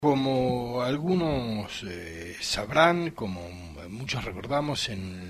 Como algunos sabrán, como muchos recordamos,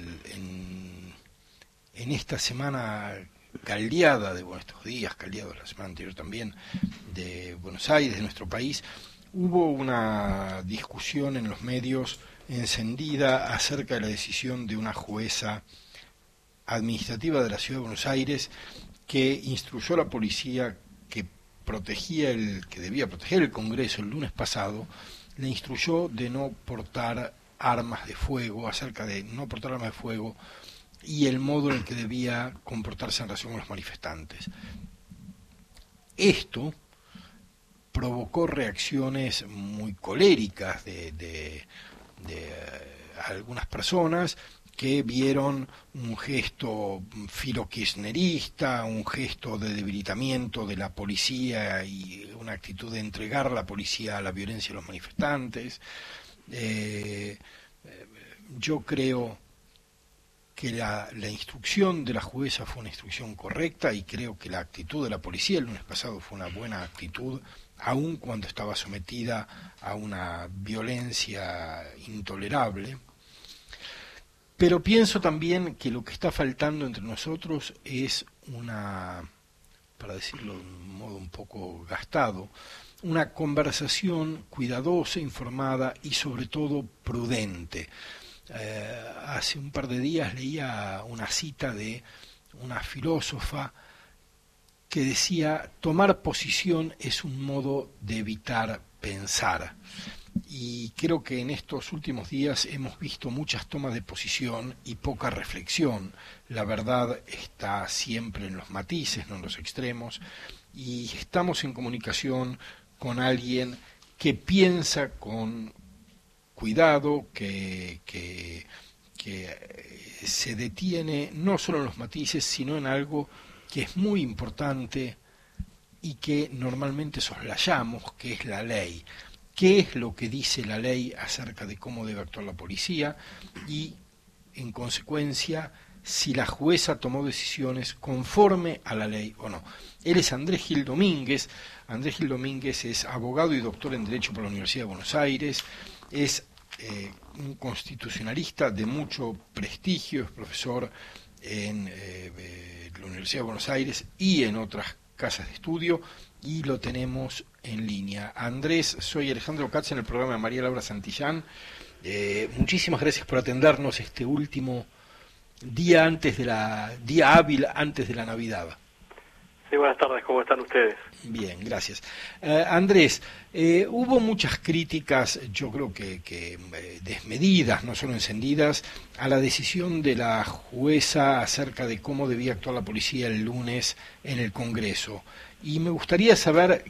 en esta semana caldeada de estos días, caldeados la semana anterior también, de Buenos Aires, de nuestro país, hubo una discusión en los medios encendida acerca de la decisión de una jueza administrativa de la Ciudad de Buenos Aires que instruyó a la policía que debía proteger el Congreso el lunes pasado, le instruyó de no portar armas de fuego, acerca de no portar armas de fuego y el modo en el que debía comportarse en relación con los manifestantes. Esto provocó reacciones muy coléricas de algunas personas que vieron un gesto filo-kirchnerista, un gesto de debilitamiento de la policía y una actitud de entregar a la policía a la violencia de los manifestantes. Eh, yo creo que la instrucción de la jueza fue una instrucción correcta y creo que la actitud de la policía el lunes pasado fue una buena actitud, aun cuando estaba sometida a una violencia intolerable. Pero pienso también que lo que está faltando entre nosotros es una, para decirlo de un modo un poco gastado, una conversación cuidadosa, informada y sobre todo prudente. Hace un par de días leía una cita de una filósofa que decía: tomar posición es un modo de evitar pensar. Y creo que en estos últimos días hemos visto muchas tomas de posición y poca reflexión. La verdad está siempre en los matices, no en los extremos, y estamos en comunicación con alguien que piensa con cuidado, que se detiene no solo en los matices, sino en algo que es muy importante y que normalmente soslayamos, que es la ley. ¿Qué es lo que dice la ley acerca de cómo debe actuar la policía? Y, en consecuencia, si la jueza tomó decisiones conforme a la ley o no. Él es Andrés Gil Domínguez. Andrés Gil Domínguez es abogado y doctor en Derecho por la Universidad de Buenos Aires. Es un constitucionalista de mucho prestigio, es profesor en la Universidad de Buenos Aires y en otras casas de estudio, y lo tenemos en línea. Andrés, soy Alejandro Katz en el programa de María Laura Santillán. Muchísimas gracias por atendernos este último día día hábil antes de la Navidad. Sí, buenas tardes, ¿cómo están ustedes? Bien, gracias. Andrés, hubo muchas críticas, yo creo que desmedidas, no solo encendidas, a la decisión de la jueza acerca de cómo debía actuar la policía el lunes en el Congreso. Y me gustaría saber,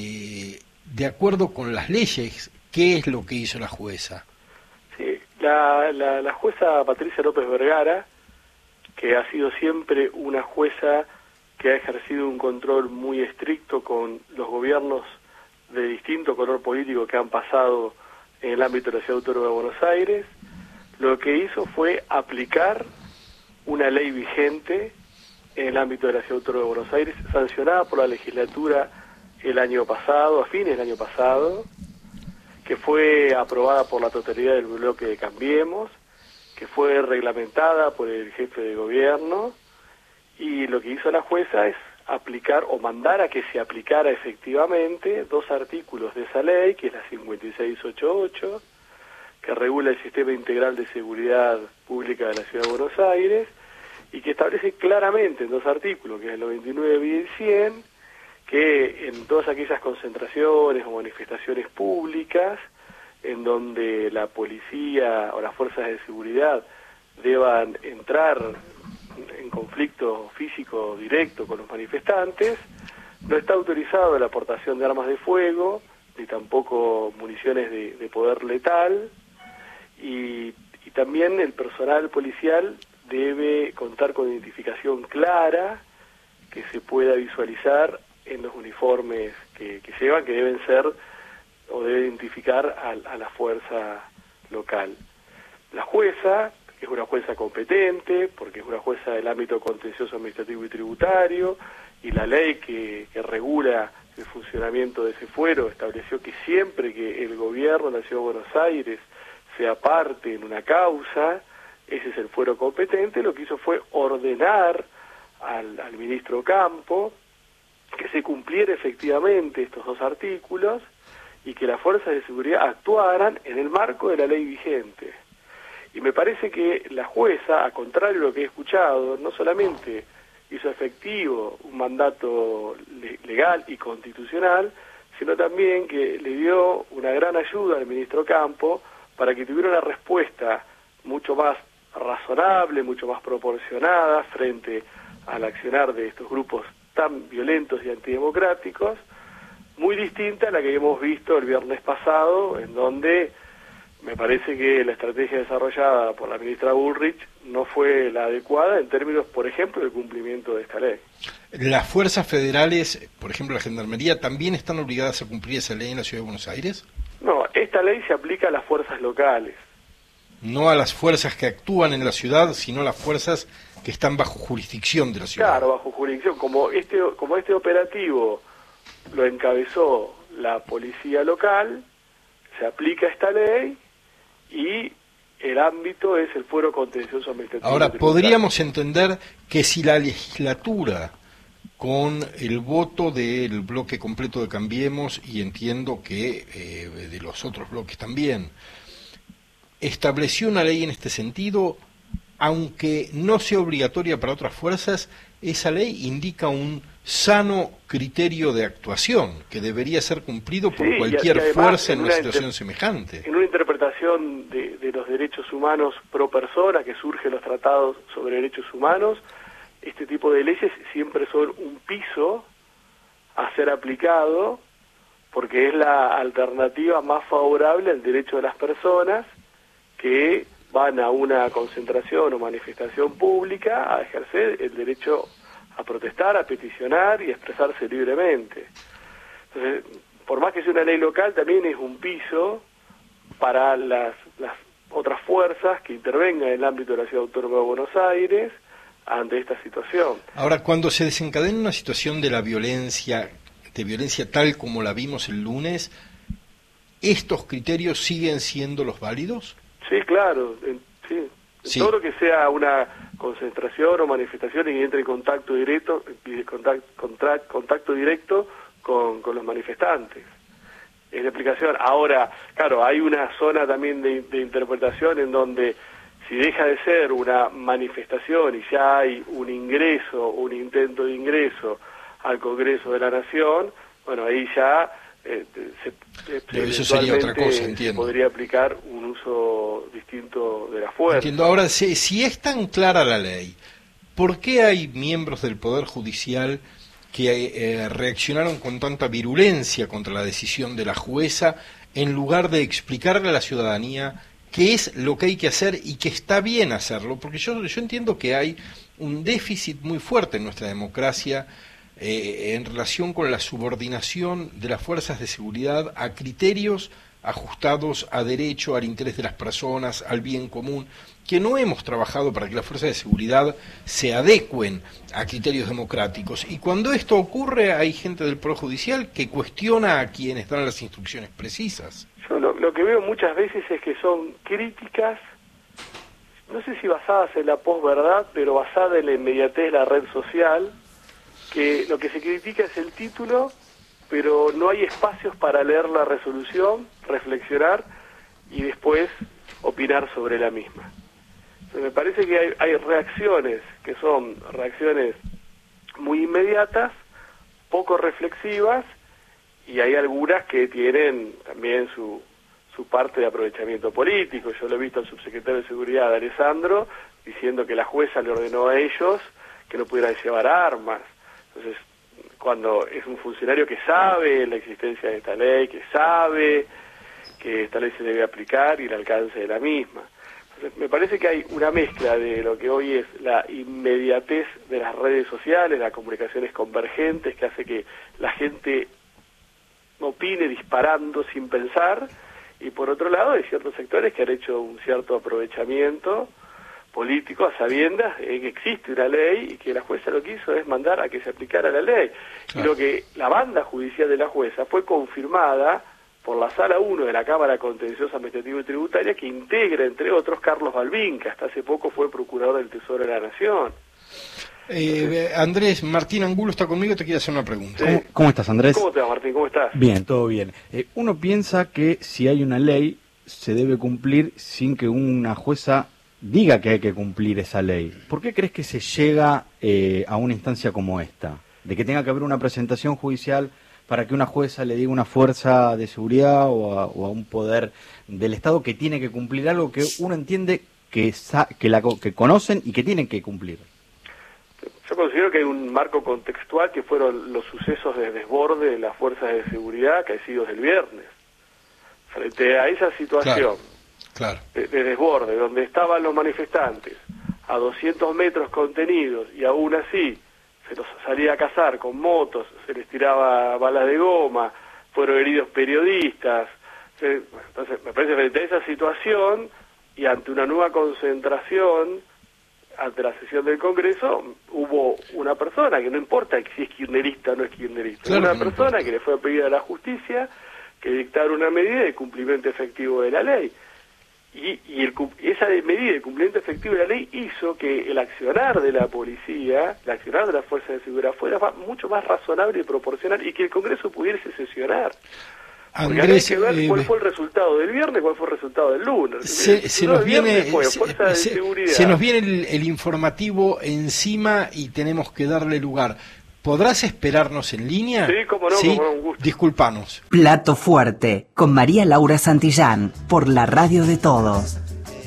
de acuerdo con las leyes, qué es lo que hizo la jueza. Sí, la jueza Patricia López Vergara, que ha sido siempre una jueza que ha ejercido un control muy estricto con los gobiernos de distinto color político que han pasado en el ámbito de la Ciudad Autónoma de Buenos Aires, lo que hizo fue aplicar una ley vigente en el ámbito de la Ciudad Autónoma de Buenos Aires, sancionada por la legislatura el año pasado, a fines del año pasado, que fue aprobada por la totalidad del bloque de Cambiemos, que fue reglamentada por el jefe de gobierno, y lo que hizo la jueza es aplicar o mandar a que se aplicara efectivamente dos artículos de esa ley, que es la 5688, que regula el Sistema Integral de Seguridad Pública de la Ciudad de Buenos Aires, y que establece claramente en dos artículos, que es el 99 y el 100, que en todas aquellas concentraciones o manifestaciones públicas en donde la policía o las fuerzas de seguridad deban entrar en conflicto físico directo con los manifestantes, no está autorizado la aportación de armas de fuego, ni tampoco municiones de poder letal, y también el personal policial debe contar con identificación clara que se pueda visualizar en los uniformes que llevan, que deben ser o debe identificar a la fuerza local. La jueza, que es una jueza competente, porque es una jueza del ámbito contencioso administrativo y tributario, y la ley que regula el funcionamiento de ese fuero, estableció que siempre que el gobierno de la Ciudad de Buenos Aires sea parte en una causa, ese es el fuero competente. Lo que hizo fue ordenar al ministro Campo que se cumpliera efectivamente estos dos artículos y que las fuerzas de seguridad actuaran en el marco de la ley vigente. Y me parece que la jueza, a contrario de lo que he escuchado, no solamente hizo efectivo un mandato legal y constitucional, sino también que le dio una gran ayuda al ministro Campo para que tuviera una respuesta mucho más razonable, mucho más proporcionada frente al accionar de estos grupos tan violentos y antidemocráticos, muy distinta a la que hemos visto el viernes pasado, en donde me parece que la estrategia desarrollada por la ministra Bullrich no fue la adecuada en términos, por ejemplo, del cumplimiento de esta ley. ¿Las fuerzas federales, por ejemplo la Gendarmería, también están obligadas a cumplir esa ley en la Ciudad de Buenos Aires? No, esta ley se aplica a las fuerzas locales. No a las fuerzas que actúan en la ciudad, sino a las fuerzas que están bajo jurisdicción de la ciudad. Claro, bajo jurisdicción. Como este operativo lo encabezó la policía local, se aplica esta ley y el ámbito es el fuero contencioso administrativo. Ahora, podríamos entender que si la legislatura, con el voto del bloque completo de Cambiemos, y entiendo que de los otros bloques también, estableció una ley en este sentido, aunque no sea obligatoria para otras fuerzas, esa ley indica un sano criterio de actuación que debería ser cumplido por cualquier fuerza en una situación semejante. En una interpretación de los derechos humanos pro persona que surge en los tratados sobre derechos humanos, este tipo de leyes siempre son un piso a ser aplicado porque es la alternativa más favorable al derecho de las personas que van a una concentración o manifestación pública a ejercer el derecho a protestar, a peticionar y a expresarse libremente. Entonces, por más que sea una ley local, también es un piso para las otras fuerzas que intervengan en el ámbito de la Ciudad Autónoma de Buenos Aires ante esta situación. Ahora, cuando se desencadena una situación de violencia tal como la vimos el lunes, ¿estos criterios siguen siendo los válidos? Sí, claro, sí. Todo lo que sea una concentración o manifestación y entre en contacto directo con los manifestantes. Es la aplicación. Ahora, claro, hay una zona también de interpretación en donde si deja de ser una manifestación y ya hay un intento de ingreso al Congreso de la Nación, bueno, ahí ya eso sería otra cosa, entiendo. Podría aplicar un uso distinto de la fuerza. Entiendo. Ahora, si es tan clara la ley, ¿por qué hay miembros del Poder Judicial que reaccionaron con tanta virulencia contra la decisión de la jueza en lugar de explicarle a la ciudadanía qué es lo que hay que hacer y que está bien hacerlo? Porque yo entiendo que hay un déficit muy fuerte en nuestra democracia en relación con la subordinación de las fuerzas de seguridad a criterios ajustados a derecho, al interés de las personas, al bien común, que no hemos trabajado para que las fuerzas de seguridad se adecuen a criterios democráticos. Y cuando esto ocurre, hay gente del Poder Judicial que cuestiona a quienes dan las instrucciones precisas. Yo lo que veo muchas veces es que son críticas, no sé si basadas en la posverdad, pero basadas en la inmediatez de la red social, que lo que se critica es el título, pero no hay espacios para leer la resolución, reflexionar y después opinar sobre la misma. Entonces, me parece que hay reacciones que son reacciones muy inmediatas, poco reflexivas, y hay algunas que tienen también su parte de aprovechamiento político. Yo lo he visto al subsecretario de Seguridad, Alessandro, diciendo que la jueza le ordenó a ellos que no pudieran llevar armas. Entonces, cuando es un funcionario que sabe la existencia de esta ley, que sabe que esta ley se debe aplicar y el alcance de la misma. Entonces, me parece que hay una mezcla de lo que hoy es la inmediatez de las redes sociales, las comunicaciones convergentes, que hace que la gente opine disparando sin pensar, y por otro lado hay ciertos sectores que han hecho un cierto aprovechamiento político a sabiendas de que existe una ley y que la jueza lo que hizo es mandar a que se aplicara la ley. Claro. Y lo que la banda judicial de la jueza fue confirmada por la Sala 1 de la Cámara Contenciosa Administrativa y Tributaria, que integra, entre otros, Carlos Balbín, que hasta hace poco fue procurador del Tesoro de la Nación. Andrés, Martín Angulo está conmigo, te quiere hacer una pregunta. Sí. ¿Cómo estás, Andrés? ¿Cómo te va, Martín? ¿Cómo estás? Bien, todo bien. Uno piensa que si hay una ley, se debe cumplir sin que una jueza diga que hay que cumplir esa ley. ¿Por qué crees que se llega a una instancia como esta? De que tenga que haber una presentación judicial para que una jueza le diga a una fuerza de seguridad o a un poder del Estado que tiene que cumplir algo que uno entiende que conocen y que tienen que cumplir. Yo considero que hay un marco contextual que fueron los sucesos de desborde de las fuerzas de seguridad caecidos el viernes. Frente a esa situación claro. de desborde, donde estaban los manifestantes a 200 metros contenidos y aún así se los salía a cazar con motos, se les tiraba balas de goma, fueron heridos periodistas. Entonces, me parece que frente a esa situación y ante una nueva concentración, ante la sesión del Congreso, hubo una persona, que no importa si es kirchnerista o no es kirchnerista, claro, una persona que le fue a pedir a la justicia que dictara una medida de cumplimiento efectivo de la ley. Y esa medida de cumplimiento efectivo de la ley hizo que el accionar de la policía, el accionar de las fuerzas de seguridad fuera mucho más razonable y proporcional y que el Congreso pudiese sesionar. Andrés, hay que ver cuál fue el resultado del viernes, cuál fue el resultado del lunes. Se nos viene el informativo encima y tenemos que darle lugar. ¿Podrás esperarnos en línea? Sí, cómo no, ¿Sí? Cómo no, un gusto. Disculpanos. Plato Fuerte, con María Laura Santillán, por la radio de todos.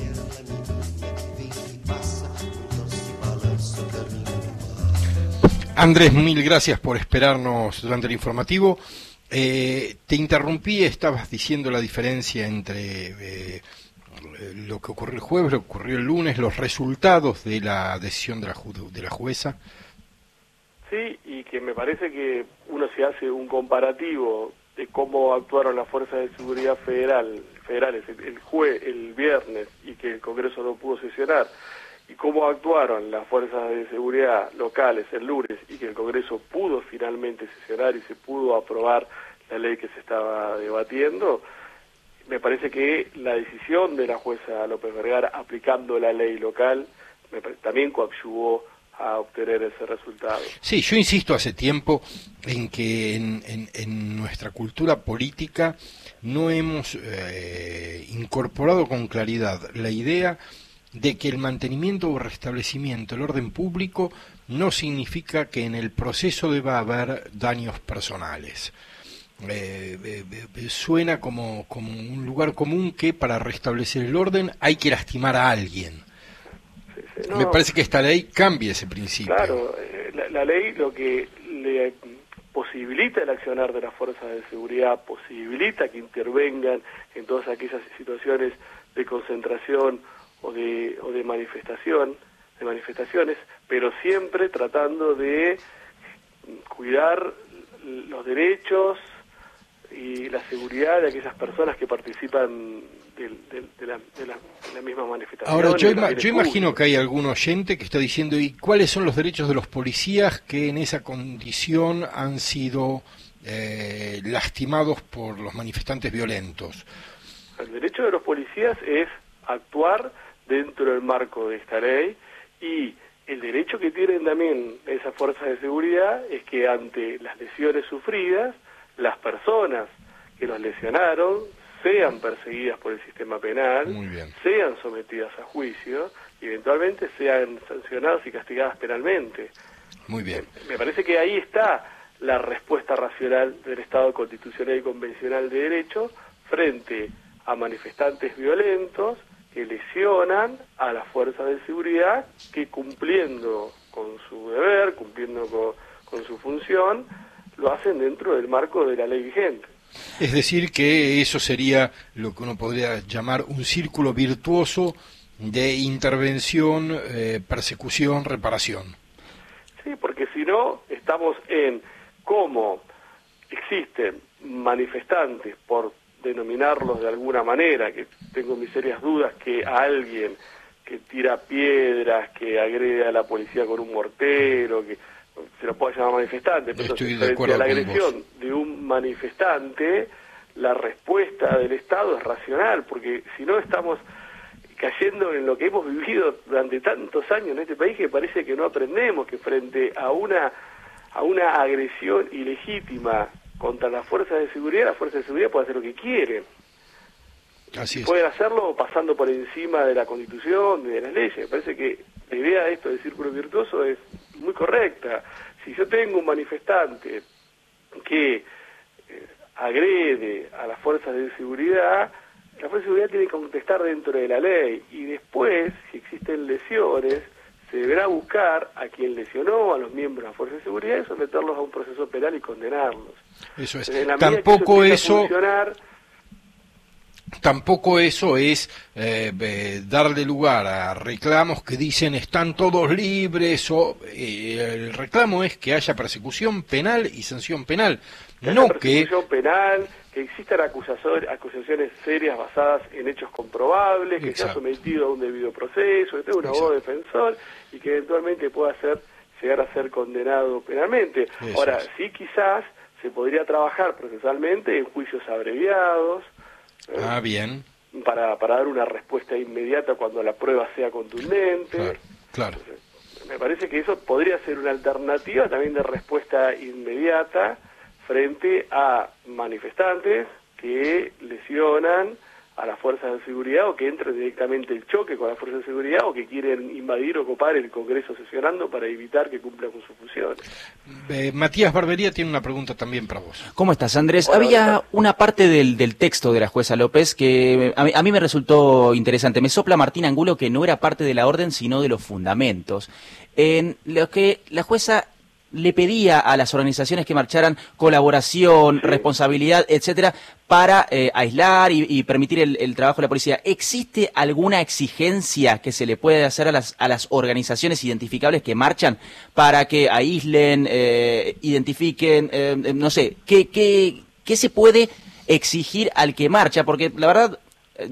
Andrés, mil gracias por esperarnos durante el informativo. Te interrumpí, estabas diciendo la diferencia entre lo que ocurrió el jueves, lo que ocurrió el lunes, los resultados de la decisión de la jueza. Sí, y que me parece que uno se hace un comparativo de cómo actuaron las fuerzas de seguridad federales el viernes y que el Congreso no pudo sesionar, y cómo actuaron las fuerzas de seguridad locales el lunes y que el Congreso pudo finalmente sesionar y se pudo aprobar la ley que se estaba debatiendo. Me parece que la decisión de la jueza López Vergara aplicando la ley local también coadyuvó a obtener ese resultado. Sí, yo insisto hace tiempo en que en nuestra cultura política no hemos incorporado con claridad la idea de que el mantenimiento o restablecimiento del orden público no significa que en el proceso deba haber daños personales. Suena como un lugar común que para restablecer el orden hay que lastimar a alguien. No, me parece que esta ley cambia ese principio. Claro, la ley lo que le posibilita el accionar de las fuerzas de seguridad, posibilita que intervengan en todas aquellas situaciones de concentración o de manifestaciones, pero siempre tratando de cuidar los derechos y la seguridad de aquellas personas que participan de la misma manifestación. Ahora, yo imagino que hay algún oyente que está diciendo, ¿y cuáles son los derechos de los policías que en esa condición han sido lastimados por los manifestantes violentos? El derecho de los policías es actuar dentro del marco de esta ley, y el derecho que tienen también esas fuerzas de seguridad es que ante las lesiones sufridas, las personas que los lesionaron sean perseguidas por el sistema penal, sean sometidas a juicio y eventualmente sean sancionadas y castigadas penalmente. Muy bien. Me parece que ahí está la respuesta racional del Estado constitucional y convencional de derecho frente a manifestantes violentos que lesionan a las fuerzas de seguridad que, cumpliendo con su deber, cumpliendo con su función, lo hacen dentro del marco de la ley vigente. Es decir, que eso sería lo que uno podría llamar un círculo virtuoso de intervención, persecución, reparación. Sí, porque si no, estamos en cómo existen manifestantes, por denominarlos de alguna manera, que tengo mis serias dudas que a alguien que tira piedras, que agrede a la policía con un mortero, que se lo puede llamar manifestante, pero Estoy de frente acuerdo a la con agresión vos. de un manifestante, la respuesta del Estado es racional, porque si no estamos cayendo en lo que hemos vivido durante tantos años en este país, que parece que no aprendemos, que frente a una agresión ilegítima contra las fuerzas de seguridad puede hacer lo que quiere. Así es. Pueden hacerlo pasando por encima de la Constitución, de las leyes. Me parece que la idea de esto del círculo virtuoso es muy correcta. Si yo tengo un manifestante que agrede a las fuerzas de seguridad, la fuerza de seguridad tiene que contestar dentro de la ley, y después, si existen lesiones, se deberá buscar a quien lesionó a los miembros de la fuerza de seguridad y someterlos a un proceso penal y condenarlos. Eso es. En la medida Tampoco que eso... funcionar, Tampoco eso es darle lugar a reclamos que dicen están todos libres, o el reclamo es que haya persecución penal y sanción penal, no que persecución penal, que existan acusaciones serias basadas en hechos comprobables, que sea Exacto. sometido a un debido proceso, que tenga un abogado defensor y que eventualmente pueda llegar a ser condenado penalmente. Eso Ahora, es. sí, quizás se podría trabajar procesalmente en juicios abreviados, bien, para dar una respuesta inmediata cuando la prueba sea contundente. claro. Entonces, me parece que eso podría ser una alternativa también de respuesta inmediata frente a manifestantes que lesionan a las fuerzas de seguridad, o que entren directamente en choque con las fuerzas de seguridad, o que quieren invadir o ocupar el Congreso sesionando para evitar que cumplan con sus funciones. Matías Barbería tiene una pregunta también para vos. ¿Cómo estás, Andrés? Hola, Había hola. una parte del texto de la jueza López que a mí me resultó interesante. Me sopla Martín Angulo que no era parte de la orden, sino de los fundamentos, en lo que la jueza le pedía a las organizaciones que marcharan colaboración, responsabilidad, etcétera, para aislar y permitir el trabajo de la policía. ¿Existe alguna exigencia que se le puede hacer a las organizaciones identificables que marchan para que aíslen, identifiquen, no sé, qué se puede exigir al que marcha? Porque la verdad,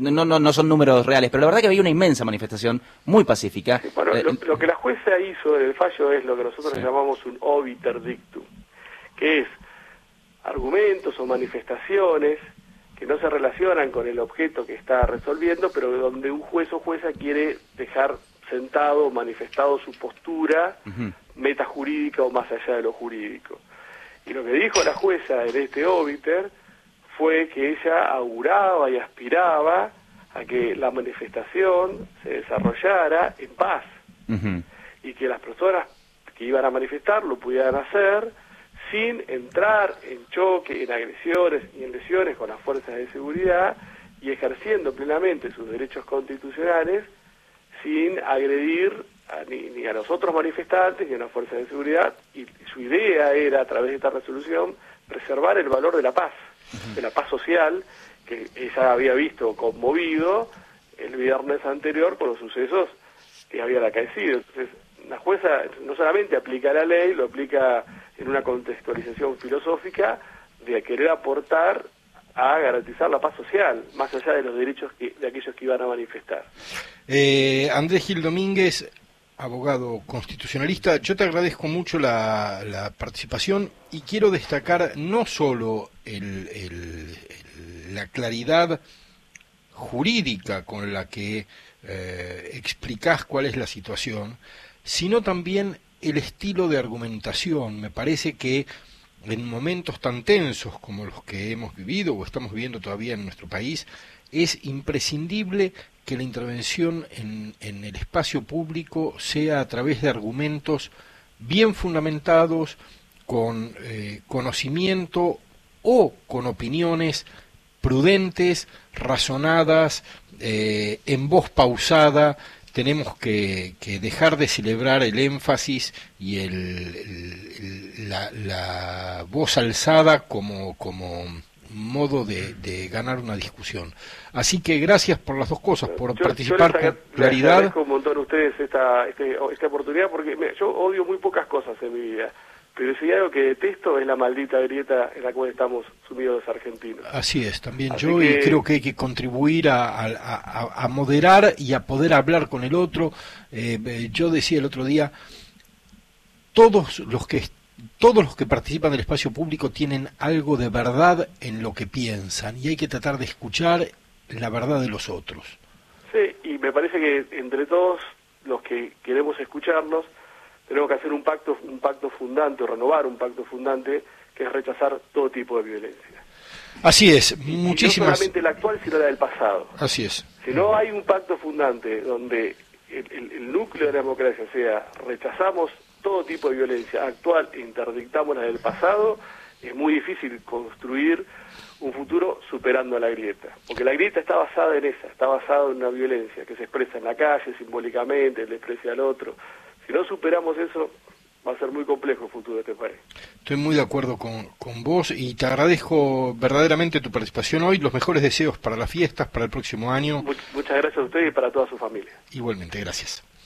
no son números reales, pero la verdad que había una inmensa manifestación muy pacífica. Sí, bueno, lo que la jueza hizo en el fallo es lo que nosotros llamamos un obiter dictum, que es argumentos o manifestaciones que no se relacionan con el objeto que está resolviendo, pero donde un juez o jueza quiere dejar sentado o manifestado su postura metajurídica o más allá de lo jurídico. Y lo que dijo la jueza en este obiter fue que ella auguraba y aspiraba a que la manifestación se desarrollara en paz, y que las personas que iban a manifestar lo pudieran hacer sin entrar en choque, en agresiones y en lesiones con las fuerzas de seguridad, y ejerciendo plenamente sus derechos constitucionales sin agredir ni a los otros manifestantes ni a las fuerzas de seguridad. Y su idea era, a través de esta resolución, preservar el valor de la paz, de la paz social, que ella había visto conmovido el viernes anterior por los sucesos que habían acaecido. Entonces, la jueza no solamente aplica la ley, lo aplica en una contextualización filosófica de querer aportar a garantizar la paz social, más allá de los derechos de aquellos que iban a manifestar. Andrés Gil Domínguez, abogado constitucionalista, yo te agradezco mucho la participación, y quiero destacar no solo la claridad jurídica con la que explicás cuál es la situación, sino también el estilo de argumentación. Me parece que en momentos tan tensos como los que hemos vivido o estamos viviendo todavía en nuestro país, es imprescindible que la intervención en el espacio público sea a través de argumentos bien fundamentados, con conocimiento o con opiniones prudentes, razonadas, en voz pausada. Tenemos que dejar de celebrar el énfasis y la voz alzada como modo de ganar una discusión. Así que gracias por las dos cosas, por participar con claridad. Les agradezco un montón a ustedes esta oportunidad, porque yo odio muy pocas cosas en mi vida, pero si hay algo que detesto es la maldita grieta en la cual estamos sumidos los argentinos. Así es, también Así yo, que... y creo que hay que contribuir a moderar y a poder hablar con el otro. Yo decía el otro día, todos los que participan del espacio público tienen algo de verdad en lo que piensan, y hay que tratar de escuchar la verdad de los otros. Sí, y me parece que entre todos los que queremos escucharnos, tenemos que hacer un pacto fundante, o renovar un pacto fundante, que es rechazar todo tipo de violencia. Así es, Y muchísimas... no solamente la actual, sino la del pasado. Así es. Si no hay un pacto fundante donde el núcleo de la democracia sea rechazamos todo tipo de violencia actual e interdictamos la del pasado, es muy difícil construir un futuro superando a la grieta. Porque la grieta está basada en esa, está basada en una violencia que se expresa en la calle, simbólicamente, el desprecio al otro. Si no superamos eso, va a ser muy complejo el futuro de este país. Estoy muy de acuerdo con vos, y te agradezco verdaderamente tu participación hoy. Los mejores deseos para las fiestas, para el próximo año. Muchas gracias a ustedes y para toda su familia. Igualmente, gracias.